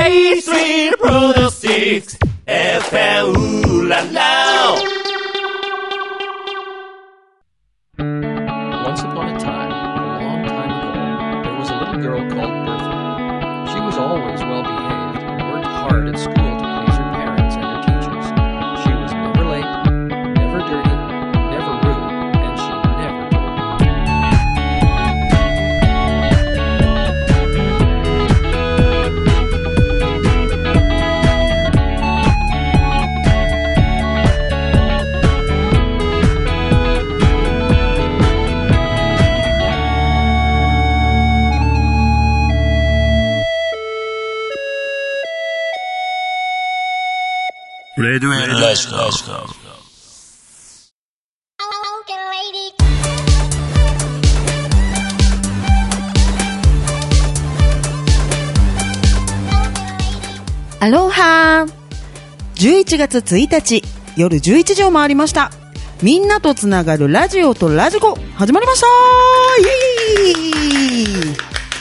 A Street Products FM ウララ Once upon a time, a long time ago, there was a little girl called Bertha. She was always well behaved and worked hard at school to please her parents and her teachers. She was never late, never dirty, never rude, and she never told lies. Radio Let's Go. アロハー。11月1日夜11時を回りました。みんなとつながるラジオとラジコ始まりましたー。イエーイ。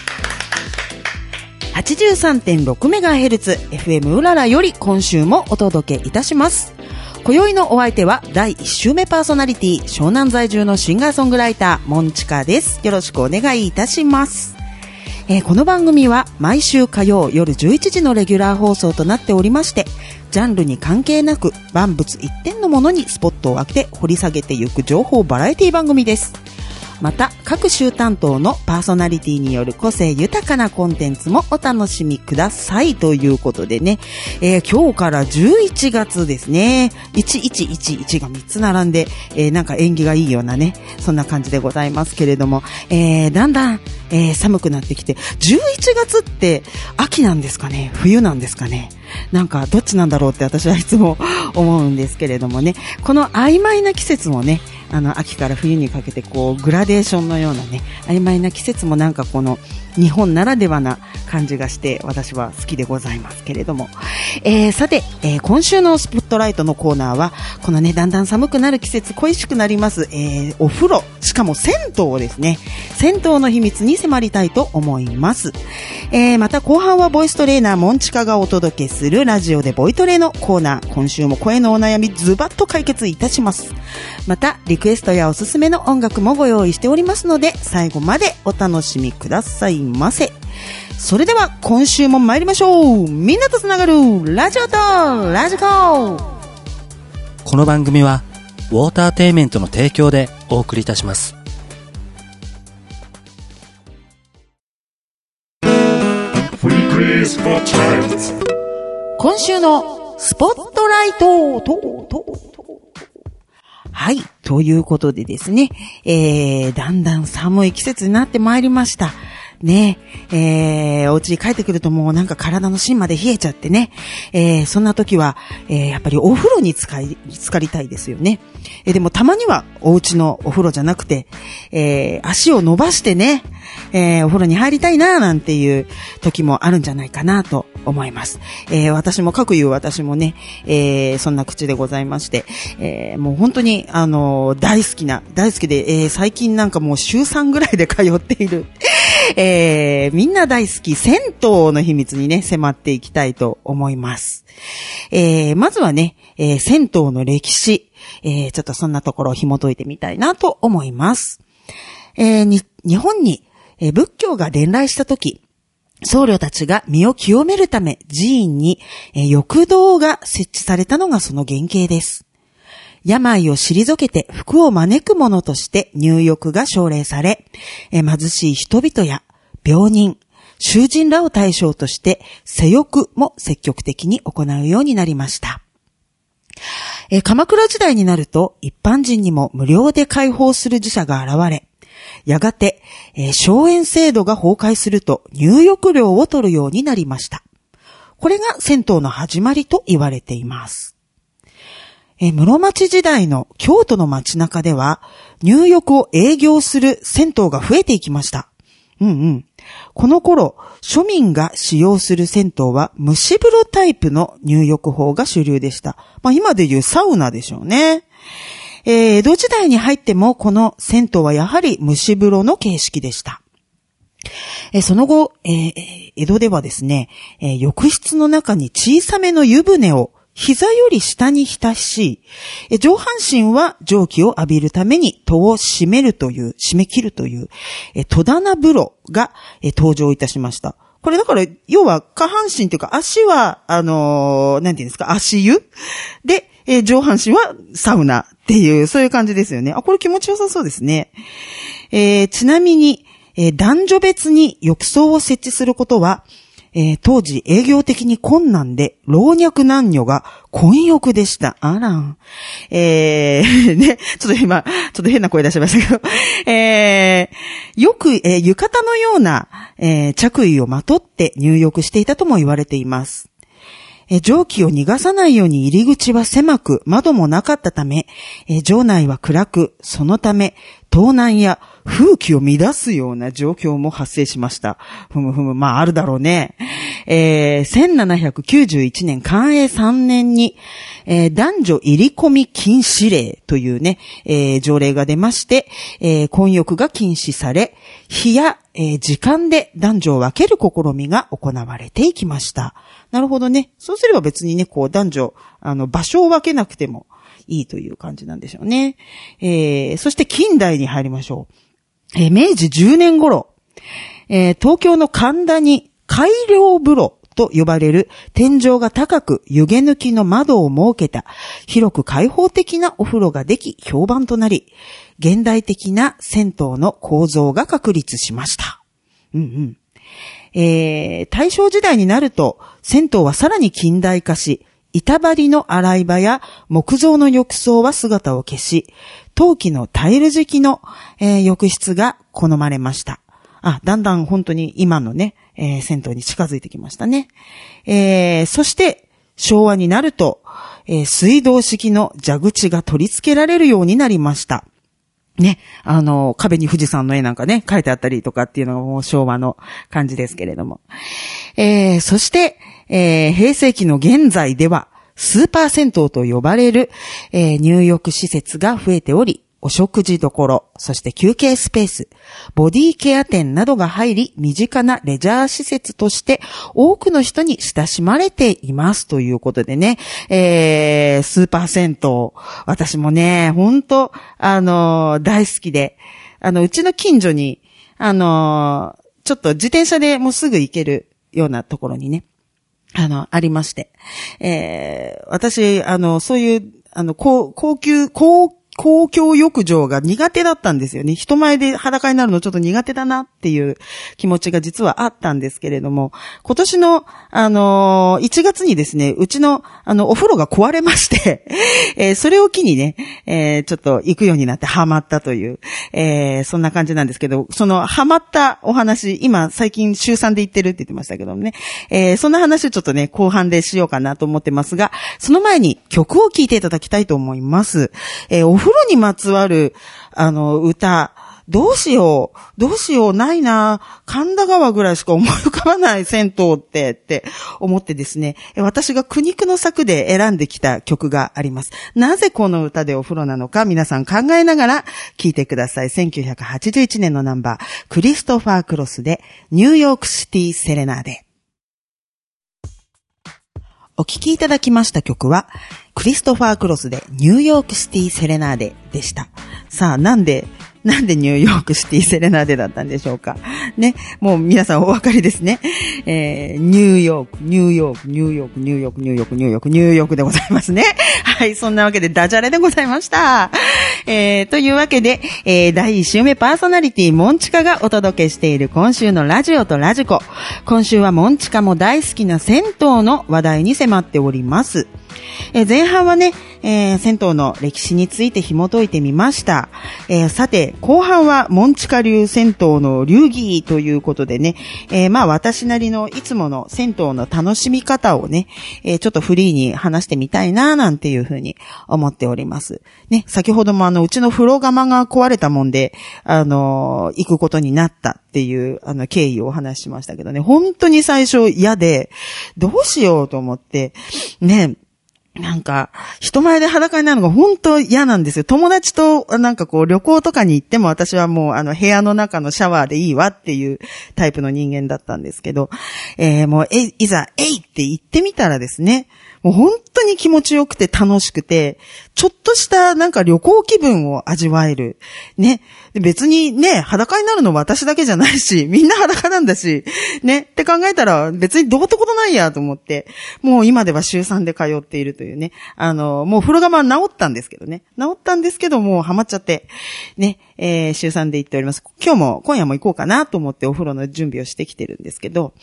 83.6MHz FM うららより今週もお届けいたします。今宵のお相手は第1週目パーソナリティ、湘南在住のシンガーソングライターモンチカです。よろしくお願いいたします。この番組は毎週火曜夜11時のレギュラー放送となっておりまして、ジャンルに関係なく万物一点のものにスポットを当て掘り下げていく情報バラエティ番組です。また各週担当のパーソナリティによる個性豊かなコンテンツもお楽しみくださいということでね、今日から11月ですね。1111が3つ並んで、なんか縁起がいいようなね、そんな感じでございますけれども、だんだん、寒くなってきて、11月って秋なんですかね、冬なんですかね、なんかどっちなんだろうって私はいつも思うんですけれどもね、この曖昧な季節もね、秋から冬にかけてこうグラデーションのようなね、曖昧な季節もなんかこの日本ならではな感じがして私は好きでございますけれども、さて、今週のスポットライトのコーナーはこのね、だんだん寒くなる季節恋しくなります、お風呂、しかも銭湯ですね。銭湯の秘密に迫りたいと思います。また後半はボイストレーナーモンチカがお届けするラジオでボイトレのコーナー、今週も声のお悩みズバッと解決いたします。またリクエストやおすすめの音楽もご用意しておりますので、最後までお楽しみくださいませ。それでは今週も参りましょう。みんなとつながるラジオとラジコ。 この番組はウォーターテイメントの提供でお送りいたします。 今週のスポットライトはい、ということでですね、だんだん寒い季節になってまいりましたね。お家に帰ってくるともうなんか体の芯まで冷えちゃってね、そんな時は、やっぱりお風呂に浸かりたいですよね。でもたまにはお家のお風呂じゃなくて、足を伸ばしてね、お風呂に入りたいななんていう時もあるんじゃないかなと思います。私も私もね、そんな口でございまして、もう本当に大好きで、最近なんかもう週3ぐらいで通っている、みんな大好き銭湯の秘密にね迫っていきたいと思います。まずはね、銭湯の歴史、ちょっとそんなところを紐解いてみたいなと思います。日本に仏教が伝来したとき、僧侶たちが身を清めるため寺院に浴堂が設置されたのがその原型です。病を退けて福を招くものとして入浴が奨励され、貧しい人々や病人、囚人らを対象として世浴も積極的に行うようになりました。鎌倉時代になると一般人にも無料で開放する寺社が現れ、やがて、荘園制度が崩壊すると入浴料を取るようになりました。これが銭湯の始まりと言われています。室町時代の京都の街中では入浴を営業する銭湯が増えていきました。この頃、庶民が使用する銭湯は蒸し風呂タイプの入浴法が主流でした。今でいうサウナでしょうね。江戸時代に入ってもこの銭湯はやはり蒸し風呂の形式でした。 その後、江戸ではですね、浴室の中に小さめの湯船を膝より下に浸し、上半身は蒸気を浴びるために戸を閉め切るという、戸棚風呂が、登場いたしました。これだから、要は下半身というか足は、なんていうんですか、足湯で、上半身はサウナっていう、そういう感じですよね。これ気持ちよさそうですね。ちなみに、男女別に浴槽を設置することは、当時営業的に困難で、老若男女が混浴でした。あらん。ね、ちょっと変な声出しましたけど、よく、浴衣のような、着衣をまとって入浴していたとも言われています。蒸気を逃がさないように入り口は狭く、窓もなかったため、場内は暗く、そのため、盗難や風紀を乱すような状況も発生しました。まああるだろうね。1791年寛永3年に、男女入り込み禁止令というね、条例が出まして、混浴が禁止され、日や、時間で男女を分ける試みが行われていきました。なるほどね。そうすれば別にね、こう男女、場所を分けなくてもいいという感じなんでしょうね。そして近代に入りましょう。明治10年頃、東京の神田に改良風呂と呼ばれる天井が高く湯気抜きの窓を設けた広く開放的なお風呂ができ評判となり、現代的な銭湯の構造が確立しました。大正時代になると銭湯はさらに近代化し、板張りの洗い場や木造の浴槽は姿を消し、陶器のタイル敷きの、浴室が好まれました。だんだん本当に今のね、銭湯に近づいてきましたね。そして昭和になると、水道式の蛇口が取り付けられるようになりました。ね、壁に富士山の絵なんかね、描いてあったりとかっていうのがもう昭和の感じですけれども。そして、平成期の現在では、スーパー銭湯と呼ばれる、入浴施設が増えており、お食事処、そして休憩スペース、ボディケア店などが入り、身近なレジャー施設として多くの人に親しまれていますということでね、スーパー銭湯、私もね、ほんと、大好きで、うちの近所に、ちょっと自転車でもうすぐ行けるようなところにね、ありまして、私、そういう、公共浴場が苦手だったんですよね。人前で裸になるのちょっと苦手だなっていう気持ちが実はあったんですけれども、今年の、1月にですね、うちの、お風呂が壊れまして、それを機にね、ちょっと行くようになってハマったという、そんな感じなんですけど、そのハマったお話、今最近週3で行ってるって言ってましたけどもね、そんな話をちょっとね、後半でしようかなと思ってますが、その前に曲を聴いていただきたいと思います。お風呂にまつわる、歌、どうしよう、ないな、神田川ぐらいしか思い浮かばない銭湯って思ってですね、私が苦肉の策で選んできた曲があります。なぜこの歌でお風呂なのか皆さん考えながら聴いてください。1981年のナンバー、クリストファー・クロスでニューヨークシティ・セレナーデ。お聴きいただきました曲は、クリストファー・クロスでニューヨークシティ・セレナーデでした。さあ、なんでニューヨークシティ・セレナーデだったんでしょうか。ね、もう皆さんお分かりですね。ニューヨークでございますね。はい、そんなわけでダジャレでございました。というわけで、第1週目パーソナリティモンチカがお届けしている今週のラジオとラジコ。今週はモンチカも大好きな銭湯の話題に迫っております。前半はね、銭湯の歴史について紐解いてみました。さて、後半はモンチカ流銭湯の流儀ということでね、まあ私なりのいつもの銭湯の楽しみ方をね、ちょっとフリーに話してみたいななんていうふうに思っております。ね、先ほどもうちの風呂釜が壊れたもんで、行くことになったっていう経緯をお話ししましたけどね、本当に最初嫌で、どうしようと思って、ね、 なんか、人前で裸になるのが本当嫌なんですよ。友達となんかこう旅行とかに行っても私はもう部屋の中のシャワーでいいわっていうタイプの人間だったんですけど、もういざ、えいって言ってみたらですね、もう本当に気持ちよくて楽しくて、ちょっとしたなんか旅行気分を味わえる。ね。別にね、裸になるの私だけじゃないし、みんな裸なんだし、ね。って考えたら別にどうってことないやと思って、もう今では週3で通っているというね。もう風呂釜は治ったんですけどね。治ったんですけど、もうハマっちゃって、ね。週3で行っております。今夜も行こうかなと思ってお風呂の準備をしてきてるんですけど、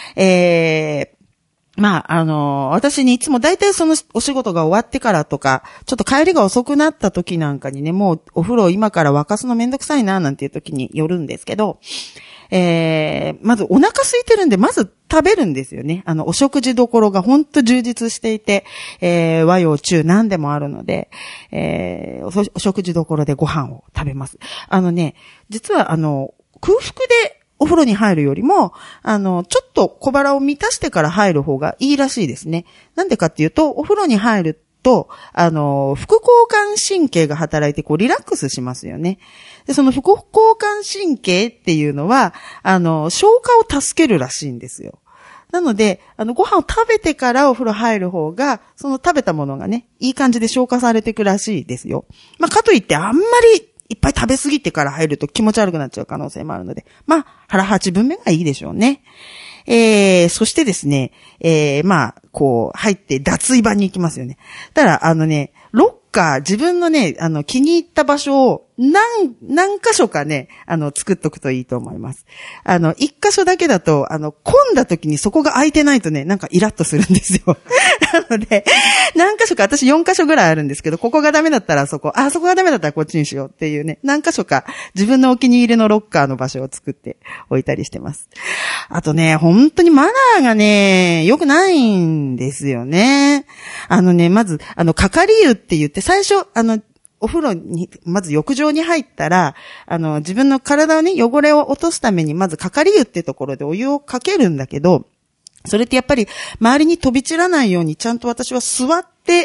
まあ、私にいつも大体そのお仕事が終わってからとか、ちょっと帰りが遅くなった時なんかにね、もうお風呂今から沸かすのめんどくさいな、なんていう時に寄るんですけど、まずお腹空いてるんで、まず食べるんですよね。お食事どころがほんと充実していて、和洋中何でもあるので、お食事どころでご飯を食べます。実は空腹でお風呂に入るよりも、ちょっと小腹を満たしてから入る方がいいらしいですね。なんでかっていうと、お風呂に入ると、副交感神経が働いて、こう、リラックスしますよね。で、その副交感神経っていうのは、消化を助けるらしいんですよ。なので、ご飯を食べてからお風呂入る方が、その食べたものがね、いい感じで消化されていくらしいですよ。まあ、かといってあんまり、いっぱい食べ過ぎてから入ると気持ち悪くなっちゃう可能性もあるので、まあ、腹8分目がいいでしょうね。そしてですね、まあ、こう、入って脱衣場に行きますよね。ただ、ロッカー、自分のね、気に入った場所を何箇所かね、作っとくといいと思います。一箇所だけだと、混んだ時にそこが空いてないとね、なんかイラッとするんですよ。なので、何箇所か、私4箇所ぐらいあるんですけど、ここがダメだったらそこがダメだったらこっちにしようっていうね、何箇所か自分のお気に入りのロッカーの場所を作っておいたりしてます。あとね、本当にマナーがね、良くないんですよね。まず、かかり湯って言って、最初、お風呂に、まず浴場に入ったら、自分の体をね、汚れを落とすために、まずかかり湯ってところでお湯をかけるんだけど、それってやっぱり、周りに飛び散らないように、ちゃんと私は座って、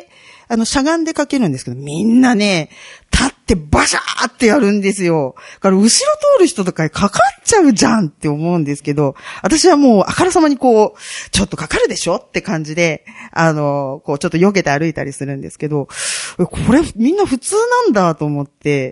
しゃがんでかけるんですけど、みんなね、立ってバシャーってやるんですよ。だから後ろ通る人とかにかかっちゃうじゃんって思うんですけど、私はもうあからさまにこう、ちょっとかかるでしょって感じで、こうちょっと避けて歩いたりするんですけど、これみんな普通なんだと思って、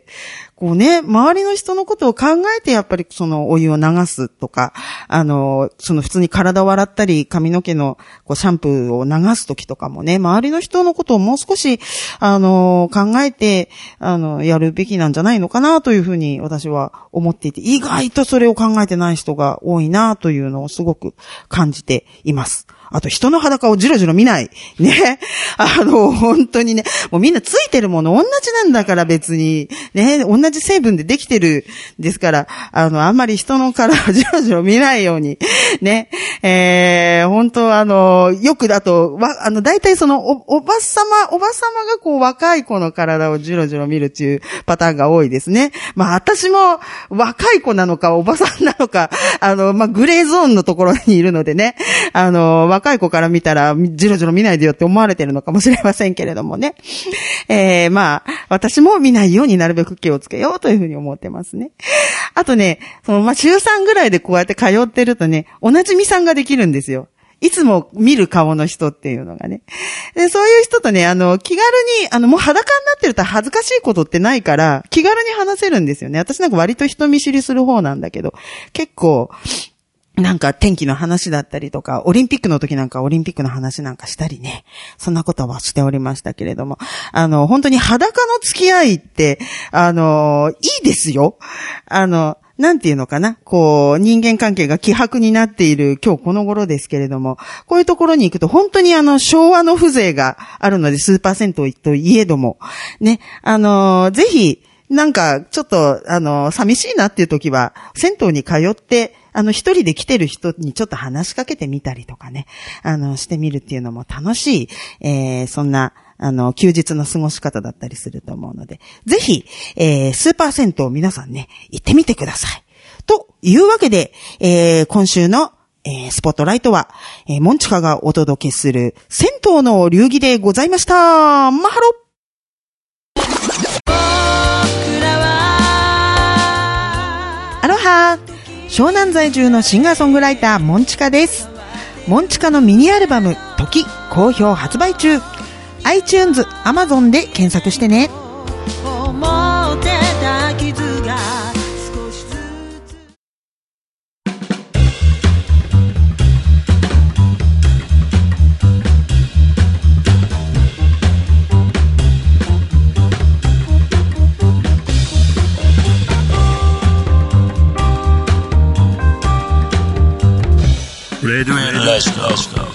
こうね、周りの人のことを考えてやっぱりそのお湯を流すとか、その普通に体を洗ったり髪の毛のこうシャンプーを流すときとかもね、周りの人のことをもう少し、考えて、やるべきなんじゃないのかなというふうに私は思っていて、意外とそれを考えてない人が多いなというのをすごく感じています。あと人の裸をじろじろ見ない。ね。本当にね、もうみんなついてるもの同じなんだから別に、ね、同じ成分でできてるですから、あんまり人の体をじろじろ見ないように、ね。本当よくだと、大体そのおばさまがこう若い子の体をじろじろ見るっていうパターンが多いですね。まあ私も若い子なのかおばさんなのか、まあグレーゾーンのところにいるのでね、若い子から見たら、じろじろ見ないでよって思われてるのかもしれませんけれどもね。まあ、私も見ないようになるべく気をつけようというふうに思ってますね。あとね、まあ、週3ぐらいでこうやって通ってるとね、同じ見産ができるんですよ。いつも見る顔の人っていうのがね。で、そういう人とね、気軽に、もう裸になってると恥ずかしいことってないから、気軽に話せるんですよね。私なんか割と人見知りする方なんだけど、結構、なんか天気の話だったりとか、オリンピックの時なんかオリンピックの話なんかしたりね。そんなことはしておりましたけれども。本当に裸の付き合いって、いいですよ。なんていうのかな。こう、人間関係が希薄になっている今日この頃ですけれども、こういうところに行くと本当に昭和の風情があるので、スーパー銭湯といえども、ね、ぜひ、なんか、ちょっと、寂しいなっていう時は、銭湯に通って、一人で来てる人にちょっと話しかけてみたりとかね、してみるっていうのも楽しい、そんな、休日の過ごし方だったりすると思うので、ぜひ、スーパー銭湯皆さんね、行ってみてください。というわけで、今週のスポットライトは、モンチカがお届けする銭湯の流儀でございました。マハロ。アロハ。湘南在住のシンガーソングライターモンチカです。モンチカのミニアルバム時好評発売中。iTunes、Amazon で検索してね。思ってた傷が少しずつ。 レディオラジコ。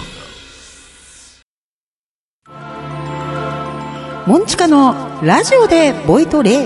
モンチカのラジオでボイトレ。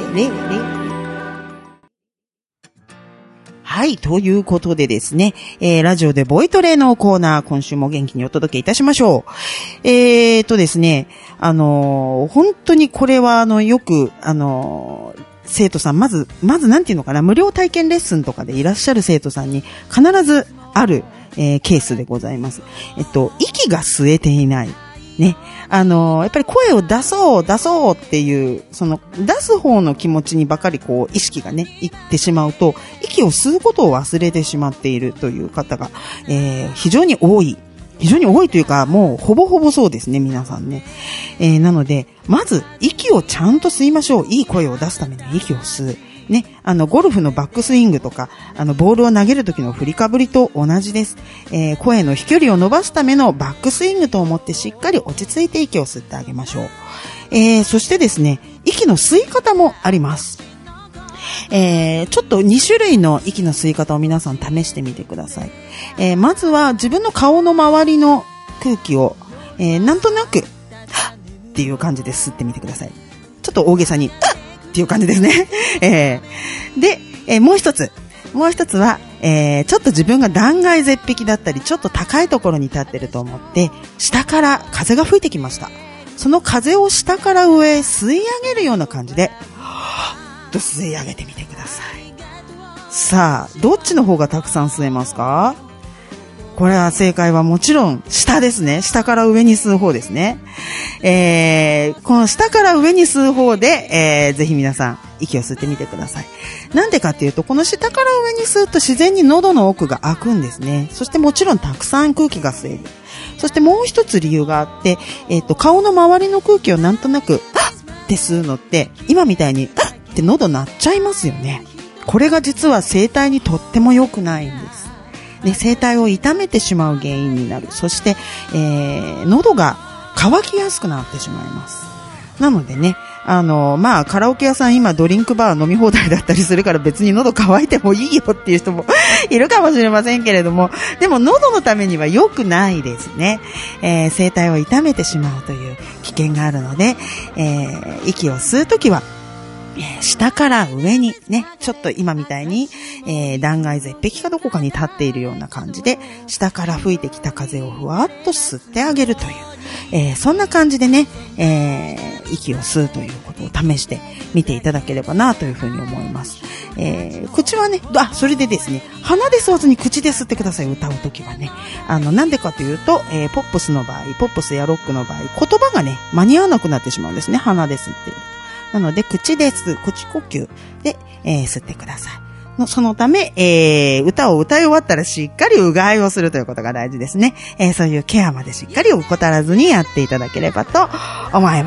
はい、ということでですね、ラジオでボイトレのコーナー、今週も元気にお届けいたしましょう。ですね、本当にこれはよく、生徒さん、まずなんていうのかな、無料体験レッスンとかでいらっしゃる生徒さんに必ずある、ケースでございます。息が吸えていない。ね。やっぱり声を出そうっていう、出す方の気持ちにばかり意識がね、いってしまうと、息を吸うことを忘れてしまっているという方が、非常に多いというか、もうほぼほぼそうですね、皆さんね。なので、まず、息をちゃんと吸いましょう。いい声を出すために息を吸う。ね、ゴルフのバックスイングとか、ボールを投げる時の振りかぶりと同じです。声の飛距離を伸ばすためのバックスイングと思ってしっかり落ち着いて息を吸ってあげましょう。そしてですね、息の吸い方もあります。ちょっと2種類の息の吸い方を皆さん試してみてください。まずは自分の顔の周りの空気を、なんとなく、っていう感じで吸ってみてください。ちょっと大げさに、っていう感じですね。で、もう一つは、ちょっと自分が断崖絶壁だったり、ちょっと高いところに立ってると思って、下から風が吹いてきました。その風を下から上へ吸い上げるような感じで、と吸い上げてみてください。さあ、どっちの方がたくさん吸えますか？これは正解はもちろん下ですね。下から上に吸う方ですね。この下から上に吸う方で、ぜひ皆さん息を吸ってみてください。なんでかっていうと、この下から上に吸うと自然に喉の奥が開くんですね。そしてもちろんたくさん空気が吸える。そしてもう一つ理由があって、顔の周りの空気をなんとなく、って吸うのって、今みたいに、って喉鳴っちゃいますよね。これが実は声帯にとっても良くないんです。ね、声帯を痛めてしまう原因になる。そして、喉が渇きやすくなってしまいます。なのでね、カラオケ屋さん今ドリンクバー飲み放題だったりするから別に喉乾いてもいいよっていう人もいるかもしれませんけれども、でも喉のためには良くないですね。声帯を痛めてしまうという危険があるので、息を吸うときは、下から上にね、ちょっと今みたいに、断崖絶壁かどこかに立っているような感じで、下から吹いてきた風をふわっと吸ってあげるという、そんな感じでね、息を吸うということを試してみていただければなというふうに思います。口はね、それでですね、鼻で吸わずに口で吸ってください、歌うときはね。なんでかというと、ポップスの場合、ポップスやロックの場合、言葉がね、間に合わなくなってしまうんですね、鼻で吸っている。なので、口で吸う、口呼吸で、吸ってください。そのため、歌を歌い終わったらしっかりうがいをするということが大事ですね。そういうケアまでしっかり怠らずにやっていただければと思います。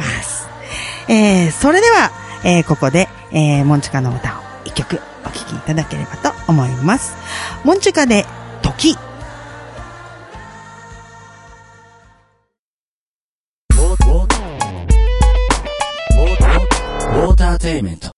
それでは、ここで、モンチカの歌を一曲お聴きいただければと思います。モンチカで時。 ウォーターテイメント。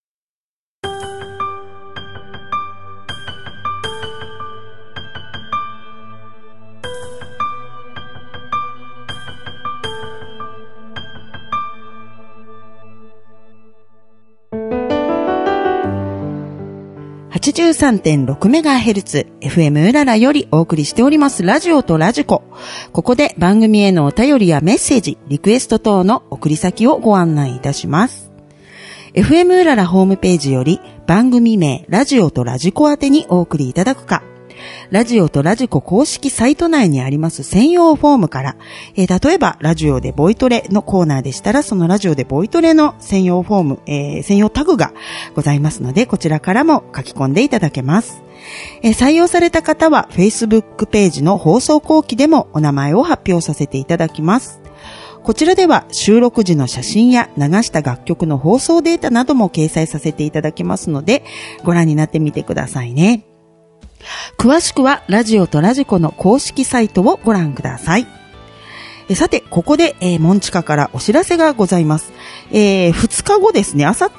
83.6MHz FM うららよりお送りしておりますラジオとラジコ。ここで番組へのお便りやメッセージ、リクエスト等の送り先をご案内いたします。FM うららホームページより番組名ラジオとラジコ宛てにお送りいただくか、 ラジオとラジコ公式サイト内にあります専用フォームから、例えばラジオでボイトレのコーナーでしたら、そのラジオでボイトレの専用フォーム、専用タグがございますので、こちらからも書き込んでいただけます。採用された方は Facebook ページの放送後期でもお名前を発表させていただきます。こちらでは収録時の写真や流した楽曲の放送データなども掲載させていただきますので、ご覧になってみてくださいね。詳しくはラジオとラジコの公式サイトをご覧ください。さて、ここで、モンチカからお知らせがございます。2日後ですね、あさって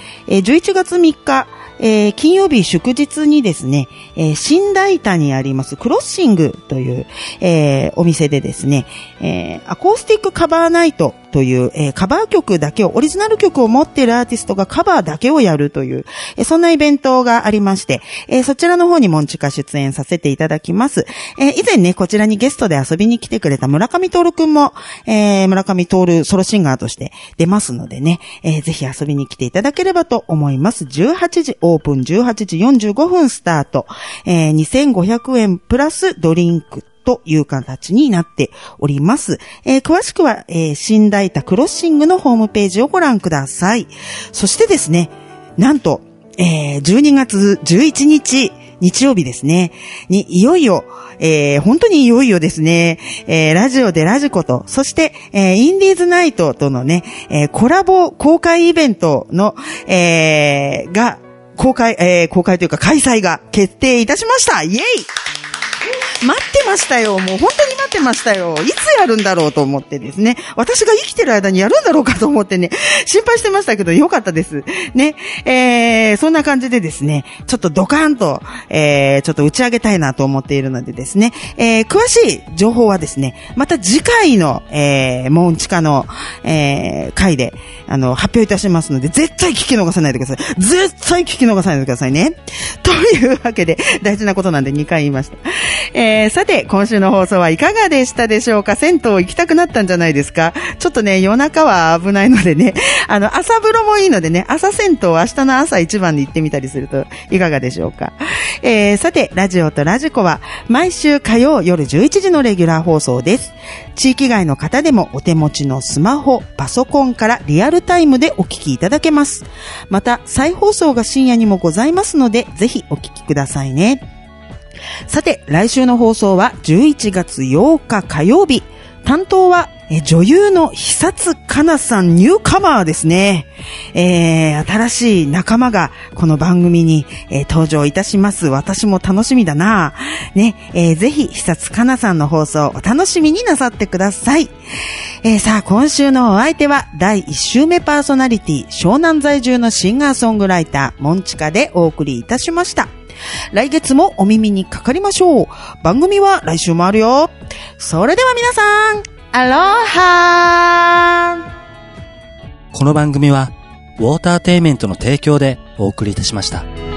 、11月3日、金曜日祝日にですね、新大田にありますクロッシングという、お店でですね、アコースティックカバーナイトという、カバー曲だけを、オリジナル曲を持っているアーティストがカバーだけをやるという、そんなイベントがありまして、そちらの方にモンチカ出演させていただきます。以前ね、こちらにゲストで遊びに来てくれた村上徹くんも、村上徹ソロシンガーとして出ますのでね、ぜひ遊びに来ていただければと思います。18時オープン、18時45分スタート、2500円プラスドリンクという形になっております。詳しくは、新大田クロッシングのホームページをご覧ください。そしてですね、なんと、12月11日、日曜日ですね、にいよいよ、本当にいよいよですね、ラジオでラジコと、そして、インディーズナイトとのね、コラボ公開イベントの、が、公開というか開催が決定いたしました。イエイ！待ってましたよ。もう本当に待ってましたよ。いつやるんだろうと思ってですね。私が生きてる間にやるんだろうかと思ってね、心配してましたけどよかったです。ね。そんな感じでですね、ちょっとドカーンと、ちょっと打ち上げたいなと思っているのでですね、詳しい情報はですね、また次回の、モンチカの、回で、発表いたしますので、絶対聞き逃さないでください。絶対聞き逃さないでくださいね。というわけで、大事なことなんで2回言いました。さて、今週の放送はいかがでしたでしょうか？銭湯行きたくなったんじゃないですか？ちょっとね、夜中は危ないのでね、朝風呂もいいのでね、朝銭湯明日の朝一番に行ってみたりするといかがでしょうか？さて、ラジオとラジコは毎週火曜夜11時のレギュラー放送です。地域外の方でもお手持ちのスマホ、パソコンからリアルタイムでお聞きいただけます。また、再放送が深夜にもございますので、ぜひお聞きくださいね。さて、来週の放送は11月8日火曜日。担当は女優の久津香奈さん、ニューカマーですね。新しい仲間がこの番組に、登場いたします。私も楽しみだな。ね、ぜひ久津香奈さんの放送お楽しみになさってください。さあ、今週のお相手は第1週目パーソナリティ、湘南在住のシンガーソングライター、モンチカでお送りいたしました。来月もお耳にかかりましょう。番組は来週もあるよ。それでは皆さん、アロハー。 この番組はウォーターテイメントの提供でお送りいたしました。